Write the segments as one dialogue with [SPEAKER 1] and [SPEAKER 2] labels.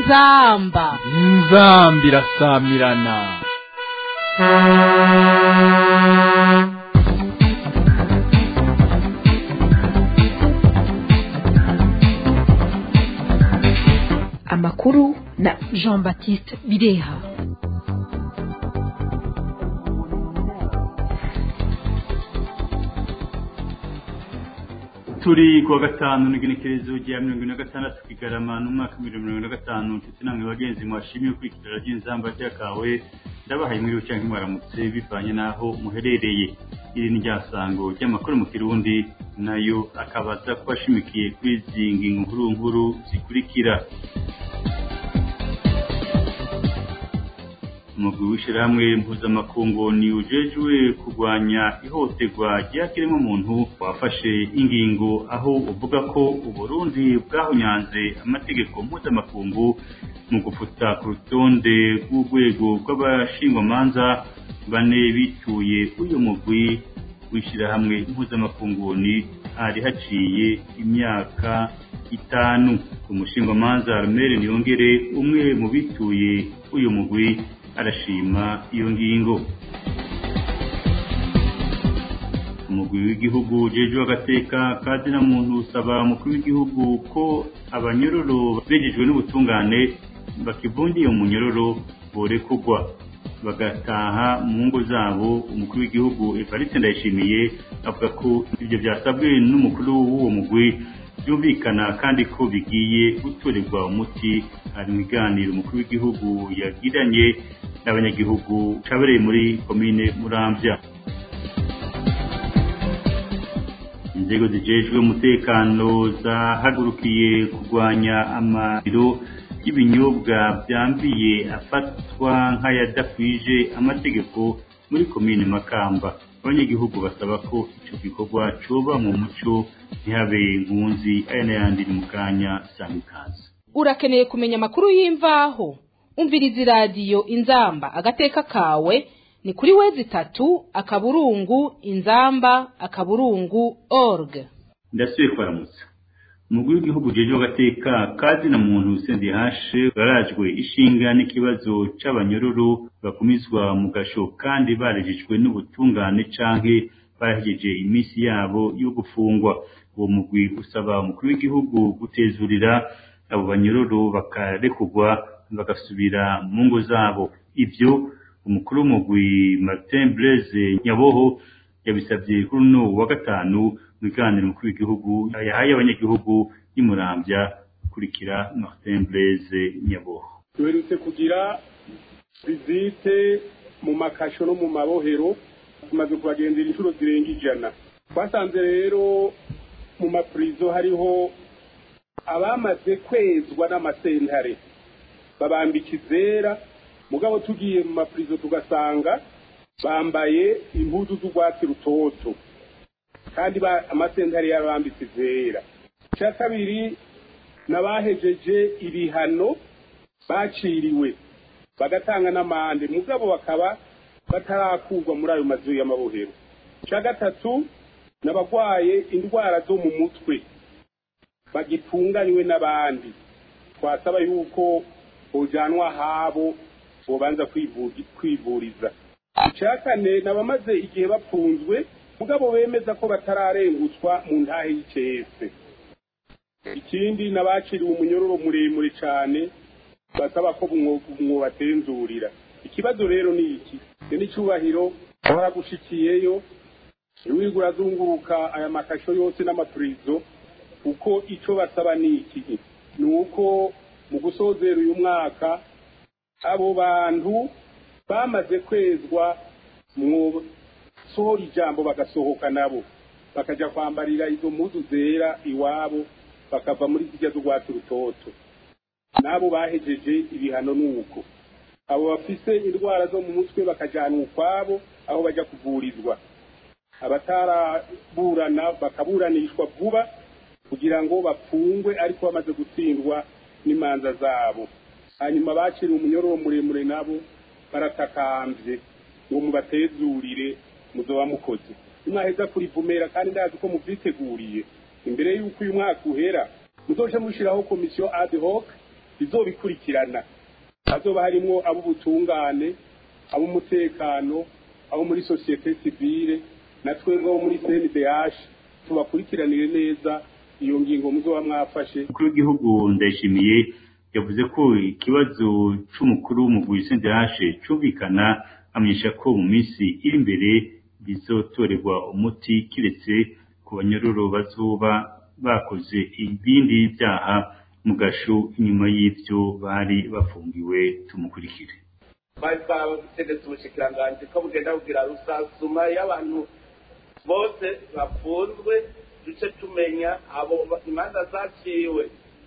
[SPEAKER 1] inzamba irasamirana.
[SPEAKER 2] Amakuru na Jean-Baptiste Bireha.
[SPEAKER 3] Turi kuwa gatanu n'igenekerezo rya 2026 Kigarama n'umwaka 2025 ndetse namwe bagenzi mwashimiye kwikirira ry'inzamba ryakawe ndabahaye muri rucanke mwaramutse bivanye naho muherereye. Iri ni ryasango ry'amakuru mu Kirundi nayo akabaza kwashimikiye kwizingi nkuru zikurikira. Umugwi w'ishirahamwe mpuzamakungu ni ujejwe kurwanya ihohoterwa ry'akiremwa muntu wafashe ingingo aho uvuga ko Uburundi bwahonyanze amategeko mpuzamakungu mu gufuta ku rutonde rw'urwego rw'abashingwamanza bane bituye uyu mugwi w'ishirahamwe mpuzamakungu ni hari haciye imyaka 5. Umushingwamanza Armel Niyongere umwe mu bituye uyu mugwi arashima iyo ngingo. Umugwi w'igihugu jeje agateka kazina muntu usaba umukuru w'igihugu ko abanyororo begejwe n'ubutungane bakivundiye umunyororo borekugwa bagataha mu ngo zabo. Umukuru w'igihugu Evariste Ndayishimiye avuga ko ibyo byasabwe n'umukuru w'uwo mugwi byumvikana kandi ko bigiye gutorerwa umuti. Hari ibiganiro umukuru w'igihugu yagiranye n'abanyagihugu cabereye muri komine Muramvya. Inzego zijejwe umutekano zahagurukiye kurwanya amariro y'ibinyobwa byambiye afatwa nk'ayadakwije amategeko muri komine Makamba. Abanyagihugu basaba ko ico gikorwa coba mu muco ntihabe nkunzi aya n'ayandi mu kanya sanikazi.
[SPEAKER 4] Urakeneye kumenya amakuru y'imvaho? Umviriza radio Inzamba agateka kawe ni kuri wezi3:inzamba.org.
[SPEAKER 3] Ndasubiye kwaramutsa. Umugwi w'igihugu jeje agateka kazi na muntu CNDH barajwe ishinga n'ikibazo c'abanyororo bakumizwa mu gasho kandi barejejwe n'ubutungane canke barahejeje imisi yabo yo gufungwa. Uwo mugwi usaba umukuru w'igihugu gutezurira abo banyororo bakarekugwa bagasubira mu ngo zabo. Ivyo umukuru w'umugwi Martin Blaise Nyaboho yabisabye kuri no wa gatanu mu biganiro umukuru w'igihugu yahaye abanyagihugu y'Umuramvya. Kurikira Martin Blaise Nyaboho.
[SPEAKER 5] Tuherutse kugira visite mu makasho no mu mabohero, tumaze kubagendera inshuro zirenga 100. Twasanze rero mu maprizo hariho abamaze kwezwa n'amasentare babambika izera, mugabo tugiye mu maprizo tugasanga bambaye impuzu z'urwatsi rutoto kandi amasentare yarabambitse izera. Cya kabiri nabahejeje ibihano baciriwe bagatanga n'amande, mugabo bakaba batarakurwa muri ayo mazu y'amabohero. Cya gatatu nabagwaye indwara zo mu mutwe bagitunganywe n'abandi, twasaba yuko bojanwa habo bobanza kwivuriza. Icya kane nabamaze igihe bapfunzwe mugabo bemeza ko batararengutswa mu ntahe y'icese. Ikindi nabaciriwe umunyororo muremure cyane basaba ko batenzurira. Ikibazo rero ni iki? Ni cyubahiro baragushikiyeyo wigura zunguruka aya makasho yose n'amaprizo, uko ico basaba ni iki? Ni uko mu gusozera uyu mwaka abo bantu bamaze kwezwa mu sohora ijambo bagasohoka nabo bakaja kwambarira izo mpuzu zera iwabo bakava muri zijya z'urwatsi rutoto. Nabo bahejeje ibihano nuko abo bafise indwara zo mu mutwe bakajanwa ukwabo aho baja kuvurizwa. Abataraburana bakaburanishwa vuba kugira ngo bapfungwe ariko bamaze gutsindwa n'imanza zabo. Hanyuma bacira umunyororo muremure nabo baratakambye ngo mubatezurire muzoba mukoze. Mwaheza kurivumera kandi ndazi ko muvyiteguriye. Imbere y'uko uyu mwaka uhera muzoje mushiraho komisiyo ad hoc bizobikurikirana hazoba harimwo ab'ubutungane ab'umutekano abo muri societe civile na twebwe bo muri CNDH tubakurikiranire neza iyo ngingo muzoba mwafashe.
[SPEAKER 3] Umukuru w'igihugu Ndayishimiye yavuze ko ikibazo c'umukuru w'umugwi CNDH cumvikana, amenyesha ko mu minsi iri imbere bizotorerwa umuti kiretse ku banyororo bazoba bakoze ibindi byaha mu gasho inyuma y'ivyo bari bafungiwe. Tumukurikire.
[SPEAKER 6] Baba gutegetse ubushikiranganje ko bugenda kugira rusasuma y'abantu bose bafunzwe, duce tumenya abo imanza zaciwe,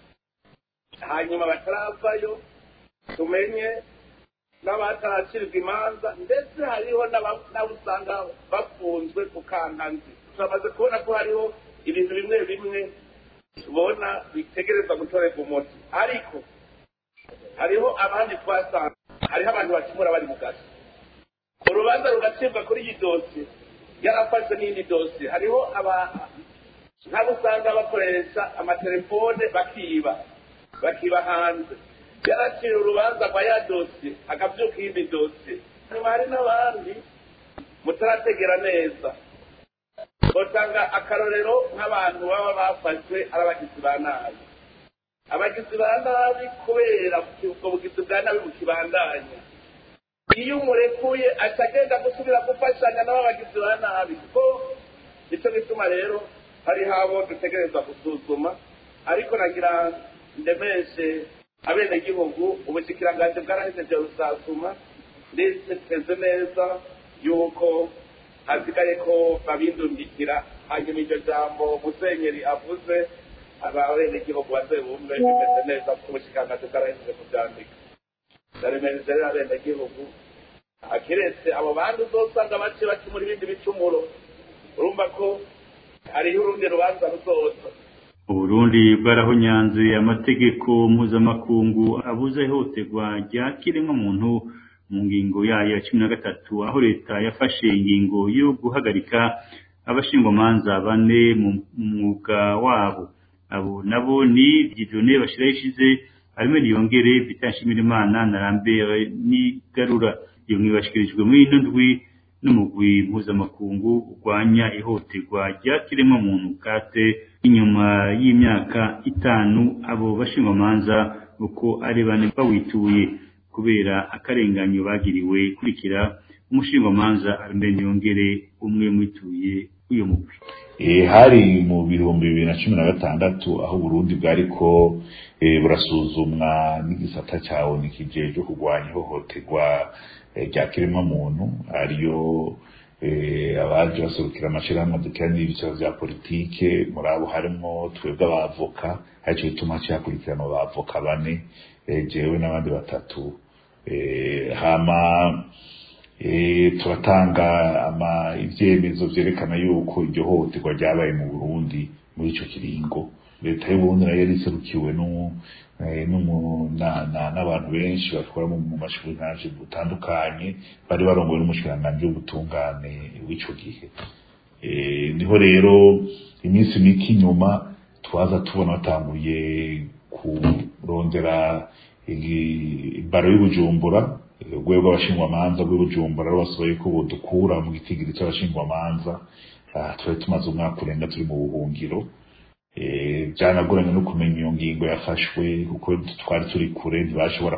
[SPEAKER 6] hanyuma bataravayo tumenye n'abataracirwa imanza, ndetse hariho n'abusanga bafunzwe ku kantanzi. Turamaze kubona ko hariho ibintu bimwe bimwe tubona bitegereza gutorerwa umuti, ariko hariho abandi twasanga hariho abantu bakimura bari mu gace, urubanza rugacibwa kuri iyi dosiye yarafashe n'indi dosiye. Hariho nk'abo usanga bakoresha amatelefone bakiba hanze, yaracira urubanza rwa ya dosiye akabyuka iyindi dosiye. Nyuma hari n'abandi mutarategera neza, botanga akarorero nk'abantu baba bafashwe ari abagizi ba nabi. Abagizi ba nabi kubera ubwo bugizi bwa nabi bukibandanya, iyo umurekuye atagenda gusubira gufashanya n'abo bagizi ba nabi, kuko nicyo gituma rero hari habo dutegereza gusuzuma. Ariko nagira ndemeshe abenegihugu ubushikiranganje bwarahejeje rusasuma, ndetse teze neza yuko hasigaye ko babindundikira. Hanyuma iryo jambo musenyeri avuze abenegihugu bazebumve bimeze neza, kuko ubushikiranganje bwarahejeje kubyandika. Ndaremereje rero abenegihugu, akiretse abo bandi uzosanga bace bakimura ibindi bicumuro, urumva ko hariho urundi rubanza ruzoza.
[SPEAKER 3] Uburundi bwarahonyanze amategeko mpuzamakungu abuza ihohoterwa rya kiremwamuntu mu ngingo yayo ya 13, aho leta yafashe ingingo yo guhagarika abashingwamanza bane mu mwuga wabo. Abo nabo ni Dieudonné Bashirayishize, Armel Yongere, Bitashimirimana na Lambert Nigarura. Iyo mwibashikirijwe muri ino ndwi n'umugwi mpuzamakungu urwanya ihohoterwa rya kiremwamuntu kate, inyuma y'imyaka 5 abo bashingwamanza uko ari bane bawituye kubera akarenganyo bagiriwe. Kurikira umushingwamanza Armel Yongere, umwe mwituye uyo mugwi.
[SPEAKER 7] Hari mu 2016 aho Burundi bwariko burasuzumwa n'igisata cyawo nikijeje kurwanya ihohoterwa rya kiremwamuntu, ariyo abaje baserukira amashirahamwe adukanye ibibazo bya politike. Muri abo harimo twebwe abavoka, ariko bituma cyakurikirana abavoka 4, jewe n'abandi 3. Hama turatanga ivyemezo vyerekana yuko iryo hohoterwa ryabaye mu Burundi muri ico kiringo. Leta y'u Burundi nayo yariserukiwe n'abantu benshi bakora mu mashuri naje butandukanye, bari barongowe n'umushikiranganje w'ubutungane w'ico gihe. Niho rero iminsi mike nyuma twaza tubona batanguye kurondera baro y'Ubujumbura, urwego rw'abashingwamanza rw'Ubujumbura basohoye ko budukura mu gitigiri cy'abashingwamanza. Twari tumaze umwaka urenga turi mu buhungiro. Byanagoranye no kumenya iyo ngingo yafashwe kuko twari turi kure, ntibashobora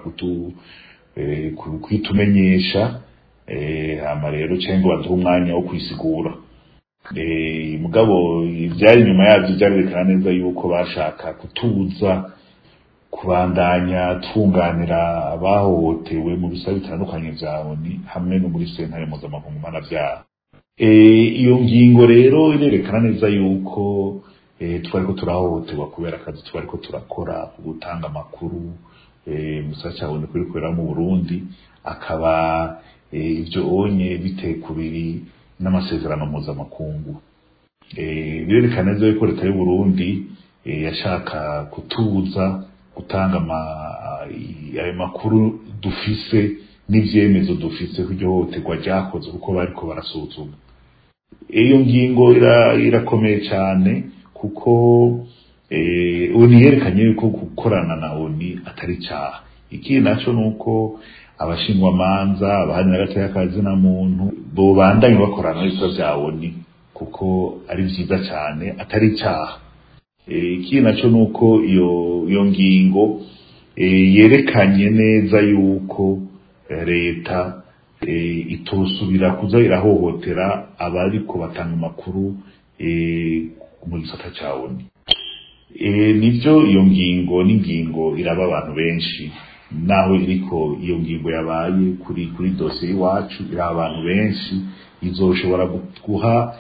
[SPEAKER 7] kwitumenyesha. Hama rero cyangwa baduha umwanya wo kwisigura. Mugabo byari nyuma yabyo byarerekana neza yuko bashaka kutubuza kubandanya twunganira abahohotewe mu bisaba bitandukanye vya ONU hamwe no muri sentare mpuzamakungu mpanavyaha. Iyo ngingo rero irerekana neza yuko twariko turahohoterwa kubera akazi twariko turakora gutanga amakuru musa cyabone kuri kwera mu Burundi, akaba ivyo onye bitekubiri n'amasezerano mpuzamakungu. Birerekana neza yuko leta y'u Burundi yashaka kutubuza gutanga ayo makuru dufise n'ivyemezo dufise ku ihohoterwa ryakoze kuko bariko barasuzuma. Iyo ngingo irakomeye cyane kuko oni yerekanye yuko gukorana na oni atari cyaha. Ikindi naco nuko abashingwamanza abahanira agateka kazina muntu bo bandanye bakorana n'ibyo bya oni kuko ari byiza cyane atari cyaha. Ikindi naco nuko iyo ngingo yerekanye neza yuko leta itosubira kuza irahohotera abariko batanga amakuru mu gisata ca oni. Nivyo iyo ngingo n'ingingo iraba abantu benshi, naho iriko iyo ngingo yabaye kuri dosiye iwacu iraba abantu benshi, izoshobora guha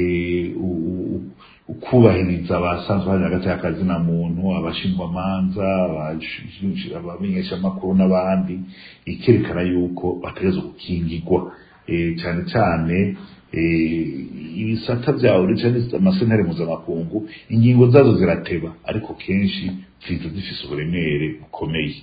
[SPEAKER 7] ukubahiriza abasanzwe bari hagati y'akazi na muntu, abashingwamanza, abamenyesha amakuru n'abandi, ikerekana yuko bategerezwa gukingirwa cyane cyane ibisata vyawo ndetse amasentare mpuzamakungu. Ingingo zazo zirateba ariko kenshi ziza zifise uburemere bukomeye.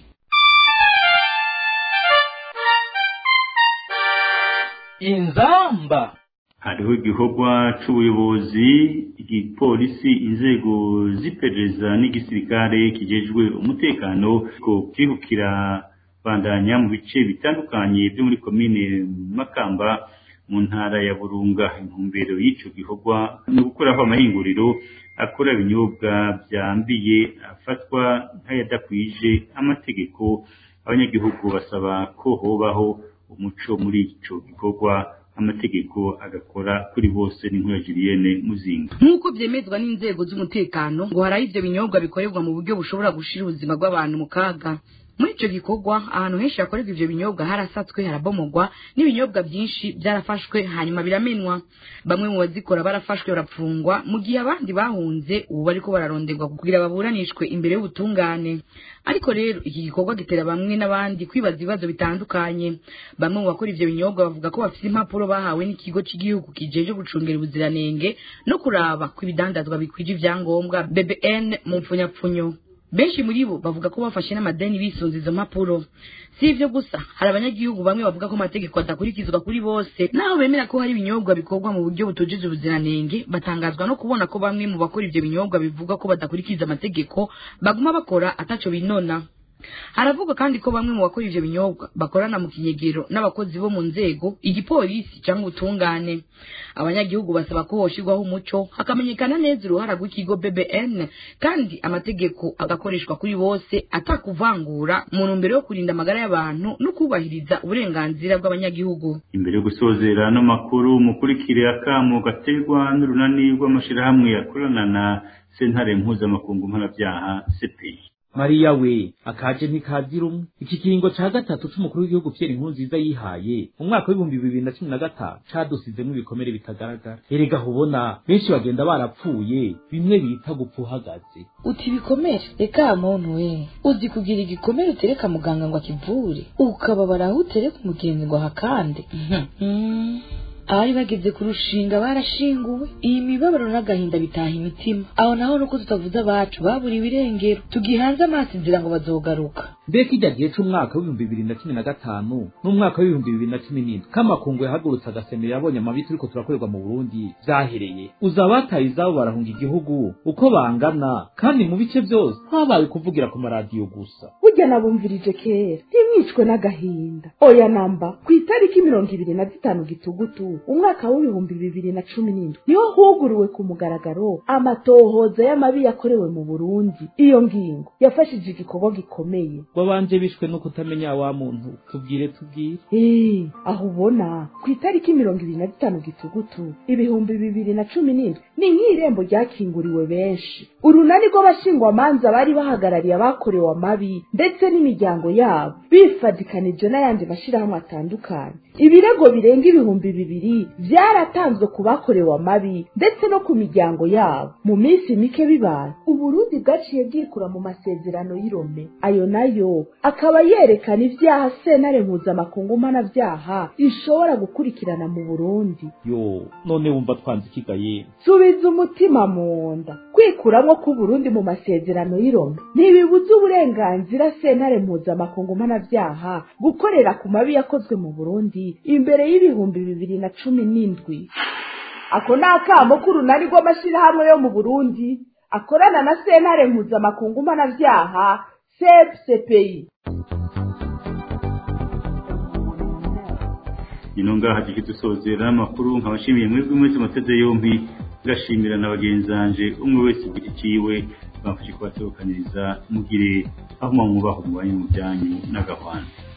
[SPEAKER 1] Inzamba
[SPEAKER 3] hariho igikorwa c'ubuyobozi, igipolisi, inzego z'iperereza n'igisirikare kijejwe umutekano ko kwihukira bandanya mu bice bitandukanye byo muri komine Makamba mu ntara ya Burunga. Intumbero y'ico gikorwa no gukuraho amahinguriro akora ibinyobwa byambiye afatwa nk'ayadakwije amategeko. Abanyagihugu basaba ko hobaho umuco muri ico gikorwa, amategeko agakora kuri bose. N'inkuru Julienne Muzinga.
[SPEAKER 8] Nkuko byemezwa n'inzego z'umutekano ngo hari ivyo binyobwa bikorerwa mu buryo bushobora gushira ubuzima bw'abantu mu kaga. Muri ico gikorwa ahantu henshi hakorerwa ivyo binyobwa harasatswe, harabomogwa, n'ibinyobwa byinshi byarafashwe hanyuma biramenwa. Bamwe mu bazikora barafashwe barapfungwa, mu gihe abandi bahunze ubu bariko bararonderwa kugira baburanishwe imbere y'ubutungane. Ariko rero iki gikorwa gitera bamwe n'abandi kwibaza ibibazo bitandukanye. Bamwe mu bakora ivyo binyobwa bavuga ko bafite impapuro bahawe n'ikigo cy'igihugu kijeje gucungera ubuziranenge no kuraba ko ibidandazwa bikwije ivyangombwa BBN mu mpfunyapfunyo. Benshi muri bo bavuga ko bafashe n'amadeni bisunze izo mpapuro. Si ivyo gusa, hari abanyagihugu bamwe bavuga ko amategeko adakurikizwa kuri bose, naho bemera ko hari ibinyobwa bikorwa mu buryo butojeje ubuziranenge. Batangazwa no kubona ko bamwe mu bakora ivyo binyobwa bivuga ko badakurikiza amategeko baguma bakora ataco binona. Haravuga kandi ko bamwe mu bakora ivyo binyobwa bakorana mu kinyegero n'abakozi bo mu nzego, igipolisi cyangwa ubutungane. Abanyagihugu basaba ko hoshirwaho umuco, hakamenyekana neza uruhara rw'ikigo BBN kandi amategeko agakoreshwa kuri bose atakuvangura mu ntumbero yo kurinda amagara y'abantu no kubahiriza uburenganzira bw'abanyagihugu.
[SPEAKER 3] Imbere yo gusozera no makuru mukurikire akamo gaterwa n'urunani rw'amashirahamwe yakorana na sentare mpuzamakungu mpanavyaha CPI.
[SPEAKER 1] Maria we akaje ntikazira umwe. Iki kiringo ca gatatu c'umukuru w'igihugu Pierre Nkurunziza yihaye mu mwaka wa 2015 cadusizemo ibikomere bitagaragara. Erega hubona benshi bagenda barapfuye, bimwe bita gupfuhagaze.
[SPEAKER 2] Uti bikomere reka muntu we uzi kugira igikomere utereka muganga ngo akivure ukababara aho utereka umugenzi ngo hakande. Abari bageze ku rushinga barashinguwe, iyi mibabaro n'agahinda bitaha imitima. Aho naho nuko tutavuze abacu baburiwe irengero, tugihanze amaso inzira ngo bazogaruka.
[SPEAKER 1] Mbega ijya gihe c'umwaka wa 2015 n'umwaka wa 2017 kamakungu yahagurutse agasemera yabonye amabi turiko turakorerwa mu Burundi vyahereye. Uzabataye izabo barahunga igihugu uko bangana, kandi mu bice byose habaye kuvugira ku maradiyo gusa.
[SPEAKER 9] Burya nabumvirije kera ntimwicwe n'agahinda. Oya namba ku itariki 25 Gitugutu umwaka wa 2017 niho huguruwe ku mugaragaro amatohoza y'amabi yakorewe mu Burundi. Iyo ngingo yafashije igikorwa gikomeye.
[SPEAKER 1] Babanje bishwe no kutamenya wa muntu tubwire.
[SPEAKER 9] Aho ubona ku itariki 25 Gitugutu 2017 ni nk'irembo ryakinguriwe benshi. Urunani rw'abashingwamanza bari bahagarariye abakorewe amabi ndetse n'imiryango yabo bifadikanije n'ayandi mashirahamwe atandukanye. Ibirego birenga 2,000 byaratanzwe ku bakorewe amabi ndetse no ku miryango yabo. Mu minsi mike bibaye Uburundi bwaciye bwikura mu masezerano y'Irome, ayo nayo akaba yerekana ivyaha sentare mpuzamakungu mpanavyaha ishobora gukurikirana mu Burundi.
[SPEAKER 1] None wumva twanze ikigaye.
[SPEAKER 9] Subiza umutima mu nda. Kwikuramwo ku Burundi mu masezerano y'Irome ntibibuza uburenganzira sentare mpuzamakungu mpanavyaha gukorera ku mabi yakozwe mu Burundi imbere y'2017. Ako nakamo k'urunani rw'amashirahamwe yo mu Burundi akorana na sentare mpuzamakungu mpanavyaha CPI.
[SPEAKER 3] ino ngaha dusozera amakuru nkabashimiye mwebwe mwese muteze yombi ngashimira na bagenzanje umwe wese igiti ciwe bamfashe kubasohokaniriza mugire aho mwubaho mu banyu mu byanyu n'agahwana.